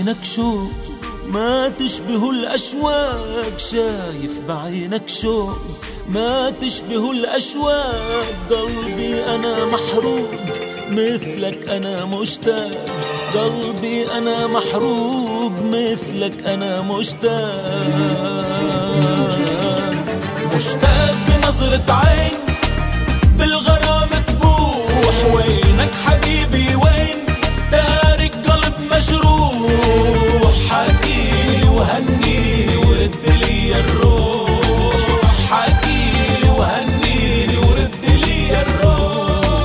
بعينك شوق ما تشبه الأشواق، شايف بعينك شوق ما تشبه الأشواق. قلبي أنا محروق مثلك أنا مشتاق، قلبي أنا محروق مثلك أنا مشتاق بنظرة عين بالغرام تبوح. وينك حبيبي وين تارك قلب مجروح؟ حكيلي وهنيلي ورد لي الروح، حكيلي وهنيلي ورد لي الروح.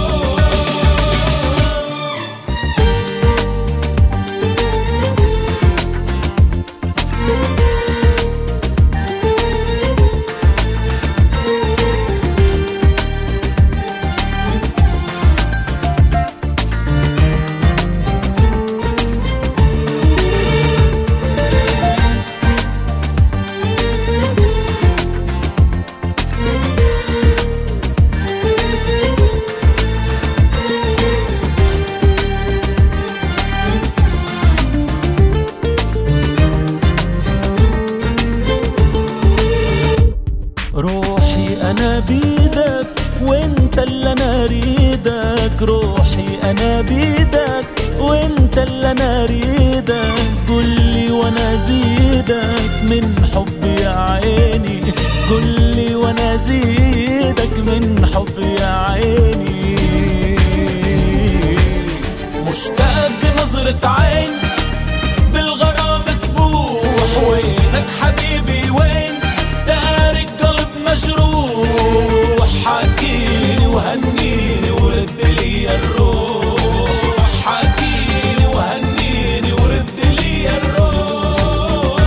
روحي أنا بيدك وانت اللي أنا أريدك، روحي أنا بيدك وانت اللي أنا أريدك. قولي وأنا زيدك من حبي يا عيني، قولي وأنا زيدك من حبي يا عيني. مشتاق بنظرة عين بالغرام تبوح. وينك حبيبي وين تارك قلب مجروح؟ حكيلي وهنيني ورد لي الروح، حكيلي وهنيني ورد لي الروح.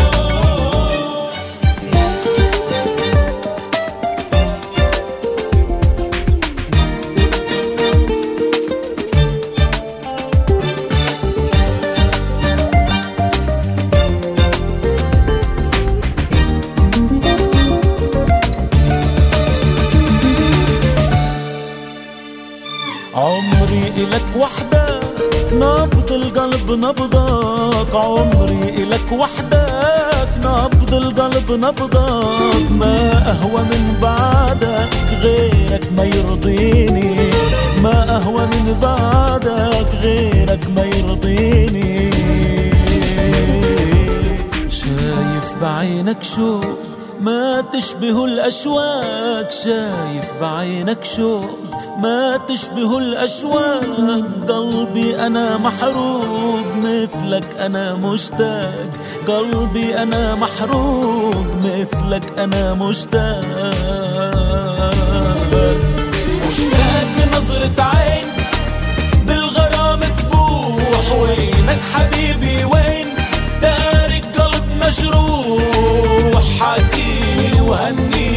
عمري إلك وحدك نبض القلب نبضك، عمري إلك وحدك نبض القلب نبضك. ما أهوى من بعدك غيرك ما يرضيني، ما أهوى من بعدك غيرك ما يرضيني. شايف بعينك شوق ما تشبه الأشواق، شايف بعينك شوق ما تشبه الأشواق. قلبي أنا محروق مثلك أنا مشتاق، قلبي أنا محروق مثلك أنا مشتاق. مشتاق بنظرة عين بالغرام تبوح. وينك حبيبي وين تارك قلب مجروح؟ حكيلي وهنيلي